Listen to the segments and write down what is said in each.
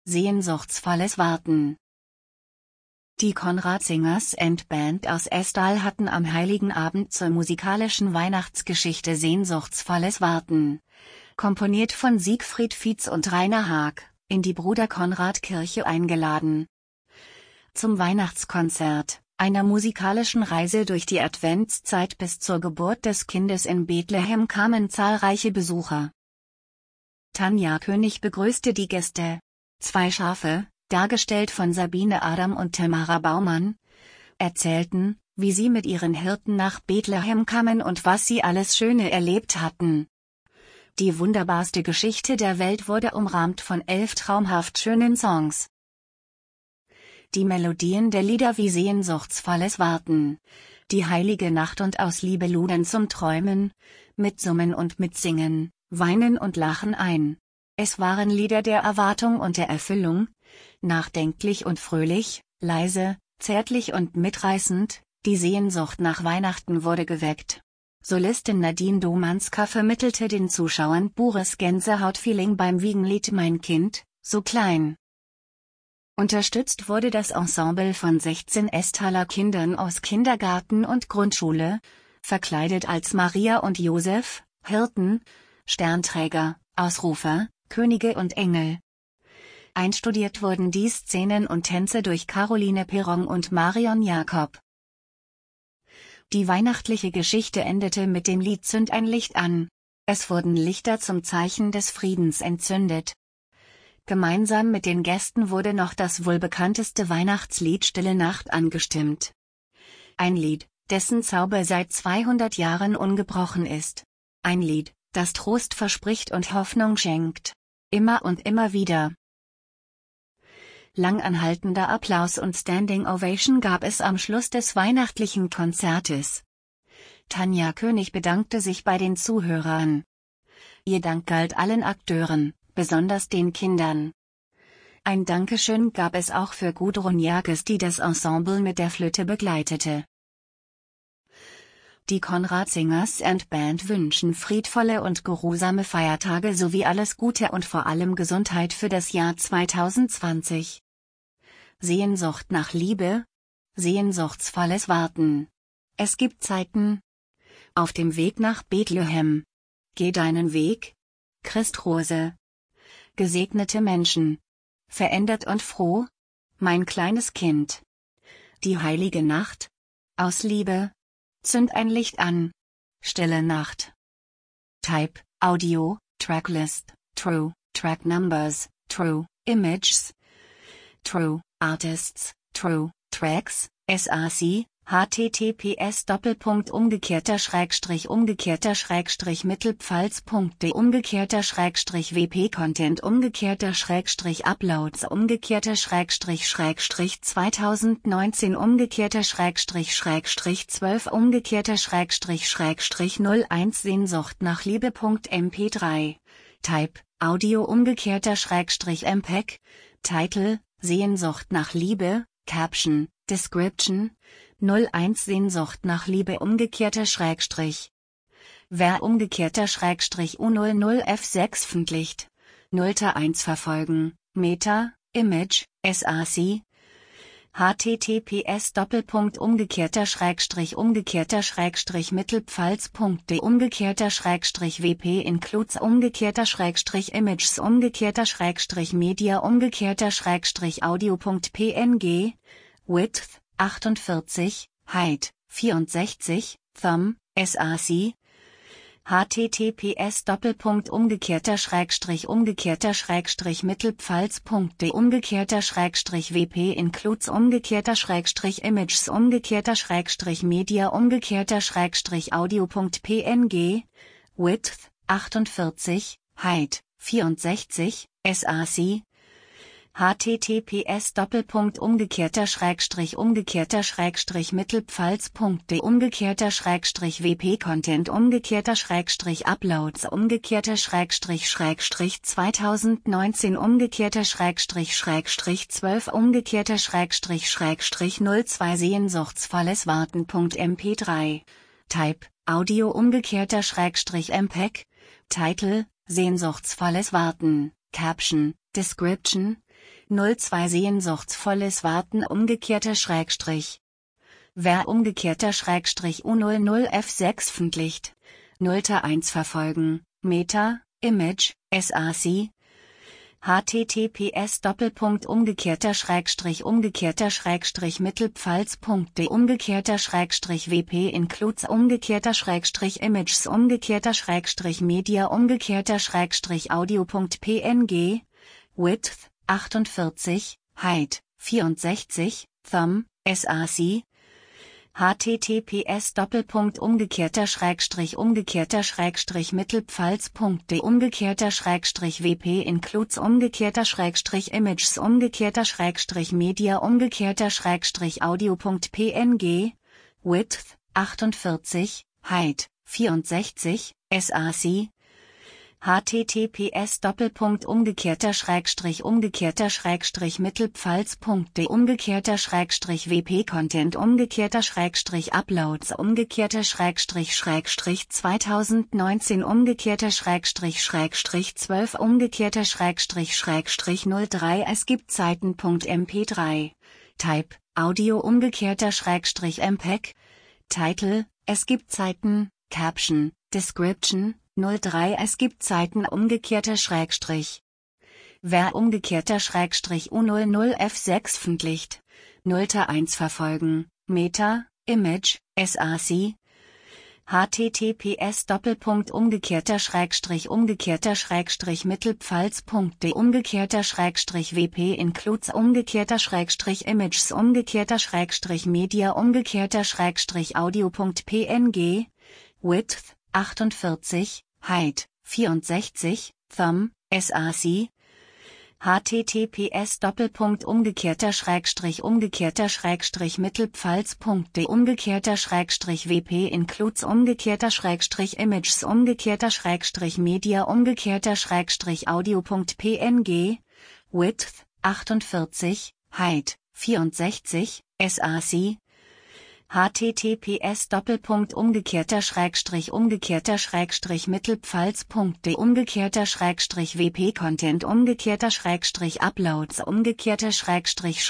sehnsuchtsvolles Warten. Die Konrad Singers and Band aus Estal hatten am Heiligen Abend zur musikalischen Weihnachtsgeschichte Sehnsuchtsvolles Warten, komponiert von Siegfried Fietz und Rainer Haag, in die Bruder-Konrad-Kirche eingeladen. Zum Weihnachtskonzert, einer musikalischen Reise durch die Adventszeit bis zur Geburt des Kindes in Bethlehem, kamen zahlreiche Besucher. Tanja König begrüßte die Gäste. 2 Schafe, dargestellt von Sabine Adam und Tamara Baumann, erzählten, wie sie mit ihren Hirten nach Bethlehem kamen und was sie alles Schöne erlebt hatten. Die wunderbarste Geschichte der Welt wurde umrahmt von 11 traumhaft schönen Songs. Die Melodien der Lieder wie Sehnsuchtsvolles Warten, Die heilige Nacht und Aus Liebe luden zum Träumen, Mitsummen und Mitsingen, Weinen und Lachen ein. Es waren Lieder der Erwartung und der Erfüllung, nachdenklich und fröhlich, leise, zärtlich und mitreißend, die Sehnsucht nach Weihnachten wurde geweckt. Solistin Nadine Domanska vermittelte den Zuschauern pures Gänsehautfeeling beim Wiegenlied Mein Kind, so klein. Unterstützt wurde das Ensemble von 16 Estaler Kindern aus Kindergarten und Grundschule, verkleidet als Maria und Josef, Hirten, Sternträger, Ausrufer, Könige und Engel. Einstudiert wurden die Szenen und Tänze durch Caroline Perron und Marion Jakob. Die weihnachtliche Geschichte endete mit dem Lied Zünd ein Licht an. Es wurden Lichter zum Zeichen des Friedens entzündet. Gemeinsam mit den Gästen wurde noch das wohl bekannteste Weihnachtslied Stille Nacht angestimmt. Ein Lied, dessen Zauber seit 200 Jahren ungebrochen ist. Ein Lied, das Trost verspricht und Hoffnung schenkt. Immer und immer wieder. Langanhaltender Applaus und Standing Ovation gab es am Schluss des weihnachtlichen Konzertes. Tanja König bedankte sich bei den Zuhörern. Ihr Dank galt allen Akteuren, besonders den Kindern. Ein Dankeschön gab es auch für Gudrun Jages, die das Ensemble mit der Flöte begleitete. Die Konrad Singers and Band wünschen friedvolle und geruhsame Feiertage sowie alles Gute und vor allem Gesundheit für das Jahr 2020. Sehnsucht nach Liebe, sehnsuchtsvolles Warten. Es gibt Zeiten. Auf dem Weg nach Bethlehem. Geh deinen Weg. Christrose. Gesegnete Menschen. Verändert und froh. Mein kleines Kind. Die heilige Nacht. Aus Liebe. Zünd ein Licht an. Stille Nacht. Type, Audio, Tracklist, True, Track Numbers, True, Images, True, Artists, True, Tracks, SRC, https://umgekehrter/mittelpfalz.de umgekehrter/wp-Content umgekehrter/uploads umgekehrter//2019 umgekehrter//12 umgekehrter//01 Sehnsucht nach Liebe.mp3 Type Audio umgekehrter/MPEG Title Sehnsucht nach Liebe Caption Description 01 Sehnsucht nach Liebe umgekehrter/. Wer umgekehrter/U00F6 veröffentlicht. 0:1 verfolgen. Meta, Image, SRC. https://umgekehrter/mittelpfalz.de umgekehrter/wp includes umgekehrter/images umgekehrter/media umgekehrter/audio.png Width 48, Height 64, Thumb, SRC. https://umgekehrter/mittelpfalz.de umgekehrter/wp includes umgekehrter/images umgekehrter/media umgekehrter/audio.png Width 48, Height 64, SRC. https://umgekehrter/mittelpfalz.de umgekehrter/wp Content umgekehrter/uploads umgekehrter//2019 umgekehrter//12 umgekehrter//02 Sehnsuchtsvolles Warten.mp3 Type Audio umgekehrter/MPEG Title Sehnsuchtsvolles Warten Caption Description 02 Sehnsuchtsvolles Warten umgekehrter Schrägstrich. Wer umgekehrter Schrägstrich U00 F6 Pflicht. 01 verfolgen, Meta, Image, SAC. https umgekehrter Schrägstrich Mittelpfalz.de umgekehrter Schrägstrich WP includes umgekehrter Schrägstrich Images umgekehrter Schrägstrich Media umgekehrter Schrägstrich Audio.png, Width, 48, Height, 64, Thumb, SAC. https umgekehrter Schrägstrich Mittelpfalz.de umgekehrter Schrägstrich WP includes umgekehrter Schrägstrich Images umgekehrter Schrägstrich Media umgekehrter Schrägstrich Audio.png, Width, 48, Height, 64, SAC. https umgekehrter Schrägstrich Mittelpfalz.de umgekehrter Schrägstrich WP Content umgekehrter Schrägstrich Uploads umgekehrter Schrägstrich 2019 umgekehrter Schrägstrich 12 umgekehrter Schrägstrich 03 Es gibt Zeiten.mp3. Type, Audio umgekehrter Schrägstrich MPEG. Title, es gibt Zeiten, Caption, Description, 03 Es gibt Zeiten umgekehrter Schrägstrich. Wer umgekehrter Schrägstrich U00 F6 Pflicht. 01 verfolgen, Meta, Image, SAC. https umgekehrter Schrägstrich Mittelpfalz.de umgekehrter Schrägstrich WP includes umgekehrter Schrägstrich Images umgekehrter Schrägstrich Media umgekehrter Schrägstrich Audio.png, Width, 48, Height, 64, Thumb, SAC. https umgekehrter Schrägstrich Mittelpfalz.de umgekehrter Schrägstrich WP includes umgekehrter Schrägstrich Images umgekehrter Schrägstrich Media umgekehrter Schrägstrich Audio.png, Width, 48, Height, 64, SAC. https umgekehrter Schrägstrich Mittelpfalz.de umgekehrter Schrägstrich WP Content umgekehrter Schrägstrich Uploads umgekehrter Schrägstrich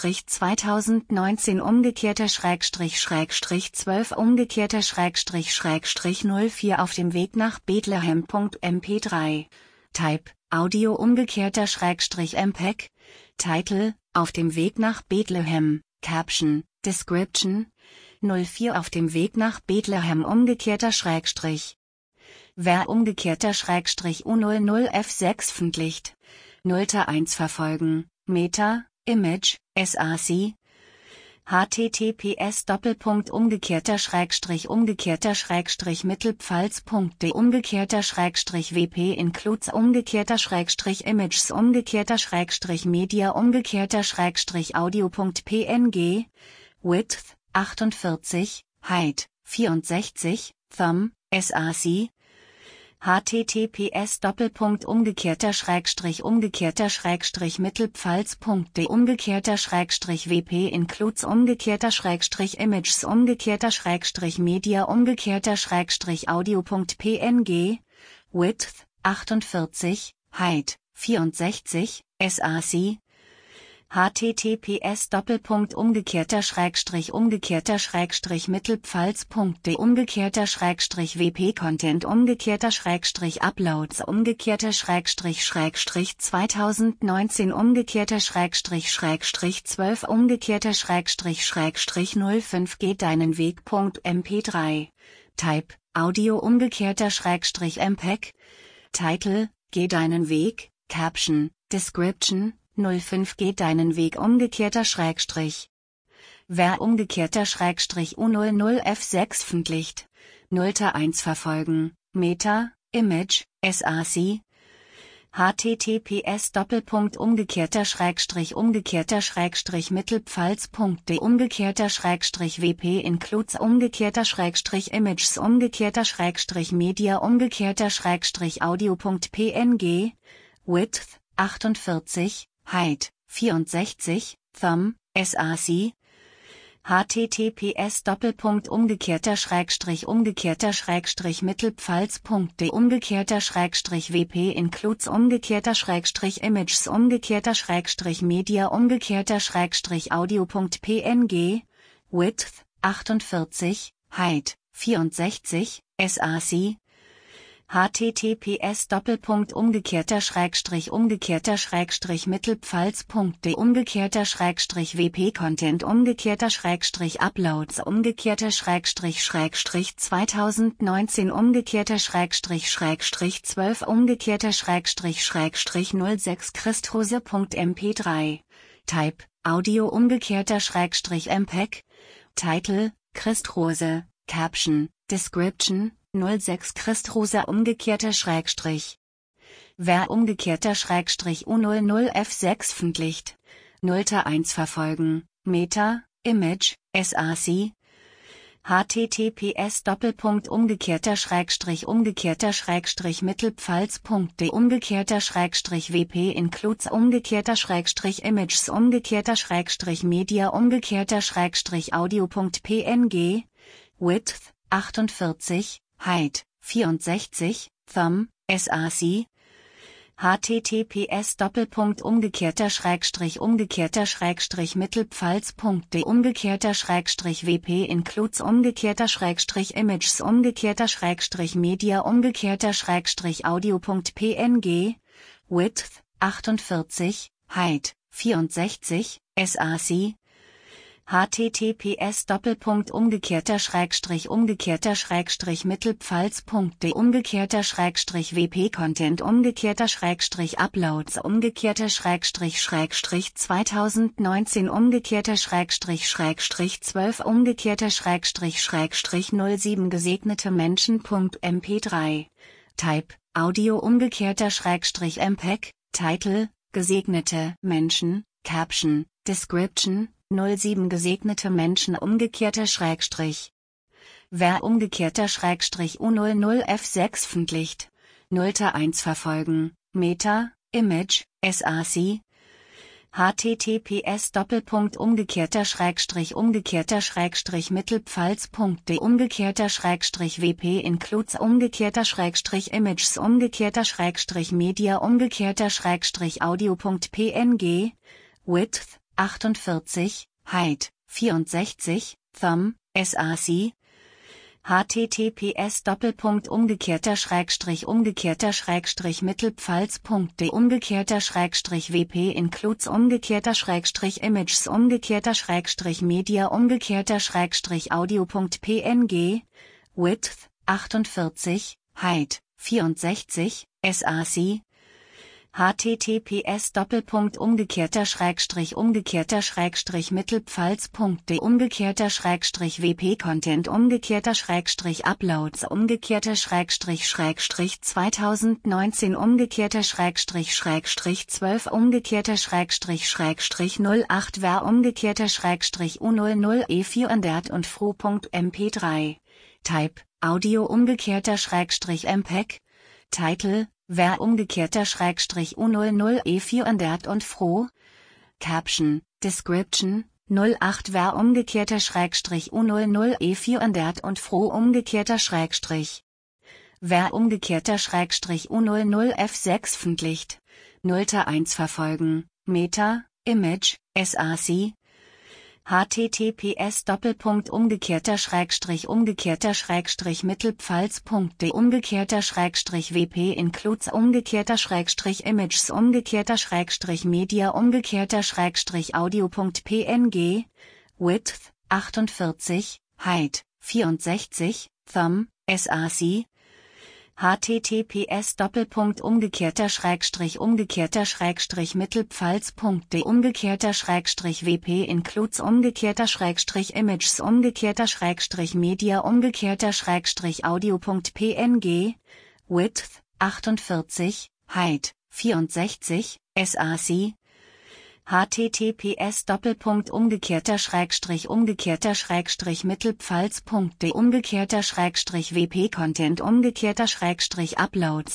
2019 umgekehrter Schrägstrich 12 umgekehrter Schrägstrich 04 auf dem Weg nach Bethlehem.mp3. Type, Audio umgekehrter Schrägstrich MPEG. Title, auf dem Weg nach Bethlehem, Caption, Description, 04 auf dem Weg nach Bethlehem umgekehrter Schrägstrich. Wer umgekehrter Schrägstrich U00 F6 Pflicht. 01 verfolgen, Meta, Image, SAC. https umgekehrter Schrägstrich Mittelpfalz.de umgekehrter Schrägstrich WP includes umgekehrter Schrägstrich Images umgekehrter Schrägstrich Media umgekehrter Schrägstrich Audio.png, Width, 48, Height, 64, Thumb, SAC. https umgekehrter Schrägstrich Mittelpfalz.de umgekehrter Schrägstrich WP includes umgekehrter Schrägstrich Images umgekehrter Schrägstrich Media umgekehrter Schrägstrich Audio.png, Width, 48, Height, 64, SAC. https umgekehrter Schrägstrich Mittelpfalz.de umgekehrter Schrägstrich WP Content umgekehrter Schrägstrich Uploads umgekehrter Schrägstrich 2019 umgekehrter Schrägstrich 12 umgekehrter Schrägstrich 05 Geht deinen Weg.mp3. Type, Audio umgekehrter Schrägstrich MPEG. Title, Geh deinen Weg, Caption, Description, 05 Geht deinen Weg umgekehrter Schrägstrich. Wer umgekehrter Schrägstrich U00 F6 Pflicht. 01 verfolgen, Meta, Image, SAC. https umgekehrter Schrägstrich Mittelpfalz.de umgekehrter Schrägstrich WP includes umgekehrter Schrägstrich Images umgekehrter Schrägstrich Media umgekehrter Schrägstrich Audio.png, Width, 48, Height, 64, Thumb, SAC. https://umgekehrter/mittelpfalz.de umgekehrter/wp includes umgekehrter/images umgekehrter/media umgekehrter/audio.png width 48 height 64 sac https://umgekehrter/mittelpfalz.de umgekehrter/wp content umgekehrter/uploads umgekehrter/2019 umgekehrter/12 umgekehrter/06 christhose.mp3 Type Audio umgekehrter/MPEG Title Christrose Caption Description 06 Christrose umgekehrter/. Wer umgekehrter/U00 F6 Pflicht 0:1 verfolgen Meta Image SAC https://umgekehrter/mittelpfalz.de umgekehrter/wp includes umgekehrter/images umgekehrter/media umgekehrter/audio.png width 48 height 64 thumb sac https://umgekehrter/mittelpfalz.de umgekehrter/wp includes umgekehrter/images umgekehrter/media umgekehrter/audio.png width 48 height 64 sac https://umgekehrter/mittelpfalz.de umgekehrter/wp content umgekehrter/uploads umgekehrter/2019 umgekehrter/12 umgekehrter/07 gesegnete Menschen.mp3 Type Audio umgekehrter/MPEG Title Gesegnete Menschen Caption Description 07 gesegnete Menschen umgekehrter/. Wer umgekehrter/U00 F6 Pflicht 0:1 verfolgen Meta Image SAC https://umgekehrter/mittelpfalz.de umgekehrter/wp includes umgekehrter/images umgekehrter/media umgekehrter/audio.png width 48 height 64 thumb sac https://umgekehrter/mittelpfalz.de umgekehrter/wp includes umgekehrter/images umgekehrter/media umgekehrter/audio.png width 48 height 64 sac https://umgekehrter/mittelpfalz.de umgekehrter/wp content umgekehrter/uploads umgekehrter/2019 umgekehrter/12 umgekehrter/08 wer umgekehrter/U00 E400 und fro.mp3 Type Audio umgekehrter/MPEG Title Wer umgekehrter/U00 E400 und fro Caption Description 08 Wer umgekehrter/U00 E400 und fro umgekehrter/. Wer umgekehrter/U00 F6 Pflicht 0:1 verfolgen Meta Image SAC https://umgekehrter/mittelpfalz.de umgekehrter/wp includes umgekehrter/images umgekehrter/media umgekehrter/audio.png width 48 height 64 thumb sac https://umgekehrter/mittelpfalz.de umgekehrter/wp includes umgekehrter/images umgekehrter/media umgekehrter/audio.png width 48 height 64 sac https://umgekehrter/mittelpfalz.de umgekehrter/wp-Content umgekehrter/Uploads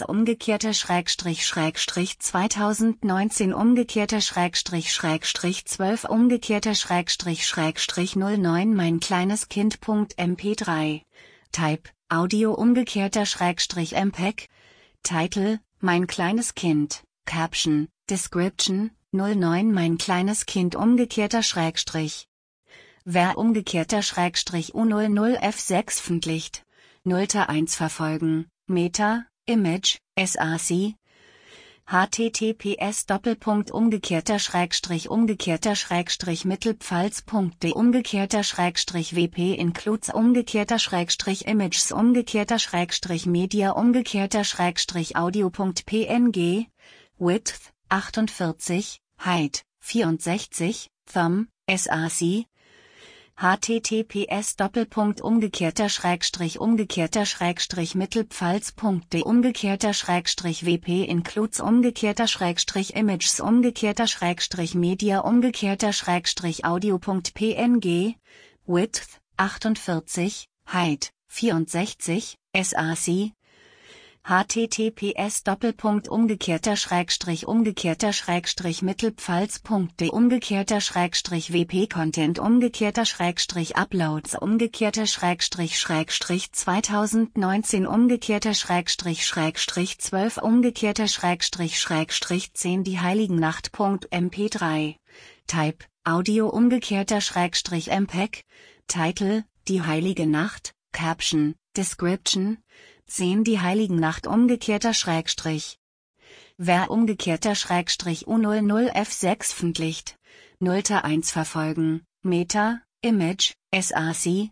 umgekehrter/2019 umgekehrter/12 umgekehrter/09 mein kleines Kind.mp3 Type Audio umgekehrter/MPEG Title Mein kleines Kind Caption Description 09 Mein kleines Kind umgekehrter/. Wer umgekehrter/U00 F6 veröffentlicht. 0:1 verfolgen. Meta, Image, SRC. https://umgekehrter/mittelpfalz.de umgekehrter/wp includes umgekehrter/images umgekehrter/media umgekehrter/audio.png Width 48 Height 64 Thumb SRC https://umgekehrter/mittelpfalz.de umgekehrter/wp includes umgekehrter/images umgekehrter/media umgekehrter/audio.png Width 48 Height 64 SRC https://umgekehrter/mittelpfalz.de umgekehrter/wp Content umgekehrter/Uploads umgekehrter/2019 umgekehrter/12 umgekehrter/10 Die Heiligen Nacht.mp3 Type Audio umgekehrter/MPEG Title Die Heilige Nacht Caption Description Sehen die Heiligen Nacht umgekehrter/. Wer umgekehrter/U00 F6 veröffentlicht. 0:1 verfolgen. Meta, Image, SRC.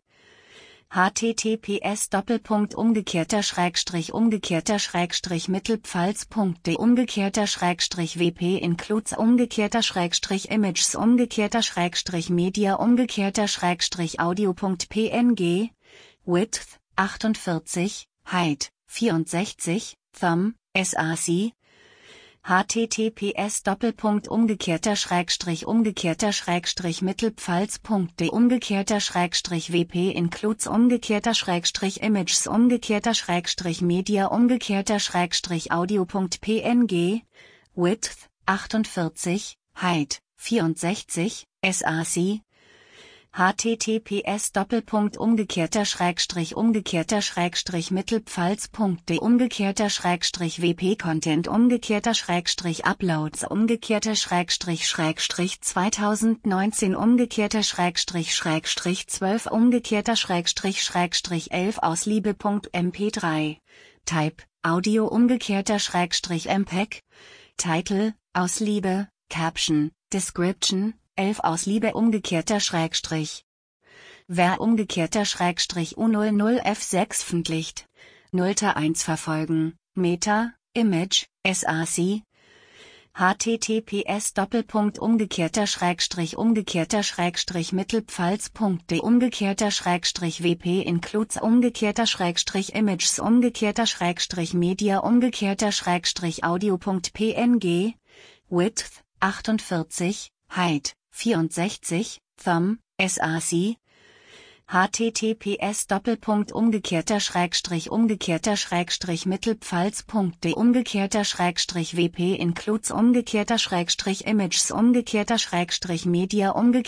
https://umgekehrter/mittelpfalz.de umgekehrter/wp includes umgekehrter/images umgekehrter/media umgekehrter/audio.png Width 48 Height 64 Thumb SRC https://umgekehrter/mittelpfalz.de umgekehrter/wp includes umgekehrter/images umgekehrter/media umgekehrter/audio.png Width 48 Height 64 SRC https://umgekehrter/mittelpfalz.de umgekehrter/wp Content umgekehrter/Uploads umgekehrter/2019 umgekehrter/12 umgekehrter/11 aus Liebe.mp3 Type Audio umgekehrter/MPEG Title Aus Liebe Caption Description 11 aus Liebe umgekehrter/. Wer umgekehrter/U00 F6 veröffentlicht. 0:1 verfolgen. Meta, Image, SRC. https://umgekehrter/mittelpfalz.de umgekehrter/wp includes umgekehrter/images umgekehrter/media umgekehrter/audio.png Width 48 Height 64 Thumb SRC https://umgekehrter/mittelpfalz.de umgekehrter/wp includes umgekehrter/images umgekehrter/media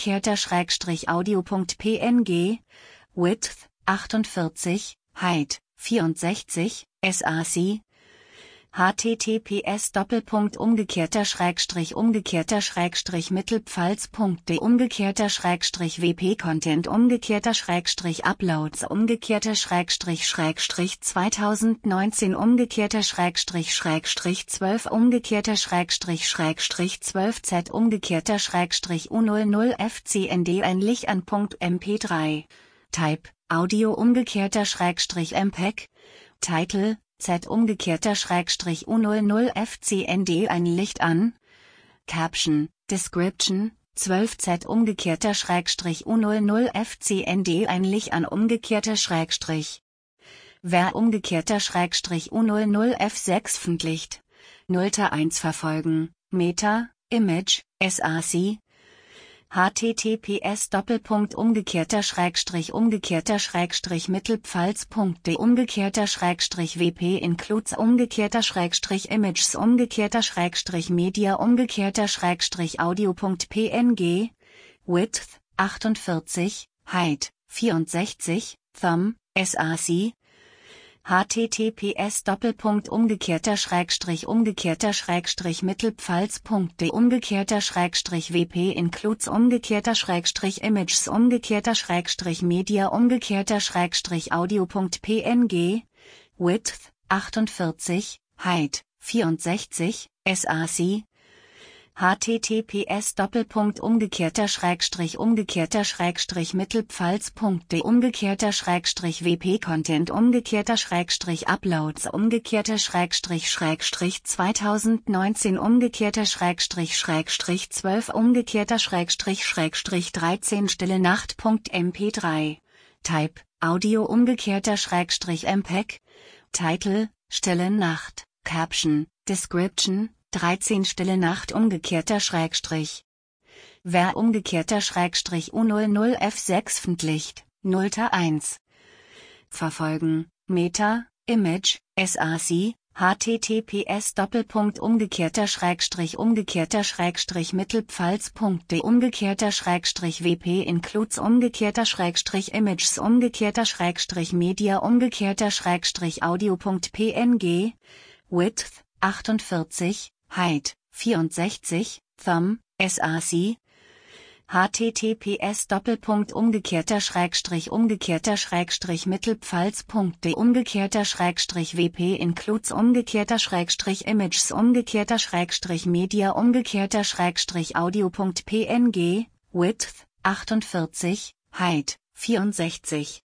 umgekehrter/audio.png Width 48 Height 64 SRC https://umgekehrter/mittelpfalz.de umgekehrter/wp Content umgekehrter/Uploads umgekehrter/2019 umgekehrter/12 umgekehrter/12 Z umgekehrter/U00 FCND ähnlich an.mp3 Type Audio umgekehrter/MPEG Title Z umgekehrter/U00 FCND ein Licht an Caption Description 12 Z umgekehrter/U00 FCND ein Licht an umgekehrter/. Wer umgekehrter/U00 F6 veröffentlicht. 0:1 verfolgen. Meta, Image, SRC, https://umgekehrter/Mittelpfalz.de /wp includes /images /media /audio.png Width 48, Height 64, Thumb, SRC, https://umgekehrter/Mittelpfalz.de /wp includes /images /media /audio.png Width 48, Height 64, SRC, https://umgekehrter/Mittelpfalz.de /wp Content /uploads /2019 /12 Stille Nacht.mp3 Type Audio /MPEG Title Stille Nacht Caption Description 13 Stille Nacht /. Wer U00 F6 Pflicht 0:1 Verfolgen Meta Image SRC https://umgekehrter/Mittelpfalz.de /wp includes /images /media /audio.png Width 48, Height 64, Thumb, SRC, https://umgekehrter/Mittelpfalz.de /wp includes /images /media /audio.png Width 48, Height 64